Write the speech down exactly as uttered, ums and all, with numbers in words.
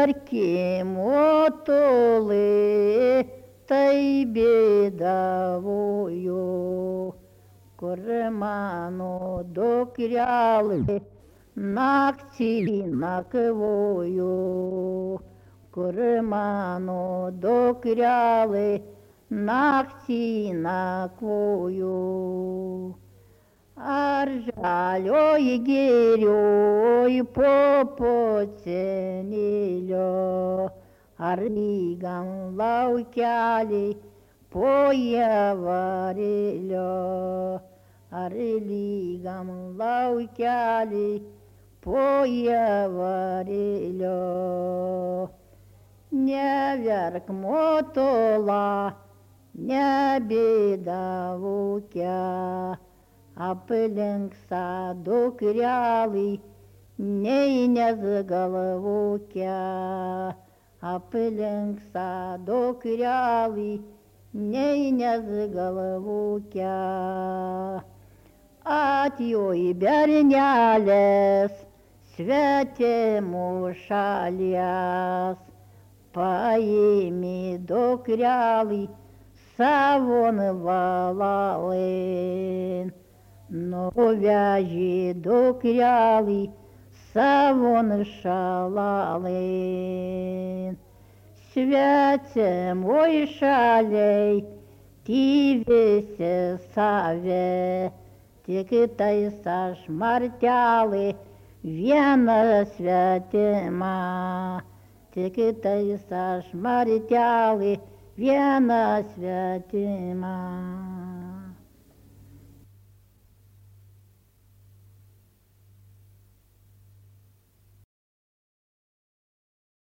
tarkim toli, tai bėdavoju, kur mano dukrelė naktį nakvojo, kur mano dukrelė naktį nakvojo. Ar žalioj girioj po pocenėlio, ar lygam laukelį po javarėlio, ar lygam laukelį po javarėlio. Neverk motola, nebėdavokia, aplink dukrelį nei nesgalvokia, aplink dukrelį nei nesgalvokia. Atjoj bernelės svetimų šalies, paėmė dukrelį savon valalin, nuvežė dukrelį savon šalalin. Svetimoj šaliai tyvėsi save, tik tais aš martelė viena svetima, tik tais aš martelė viena svetima.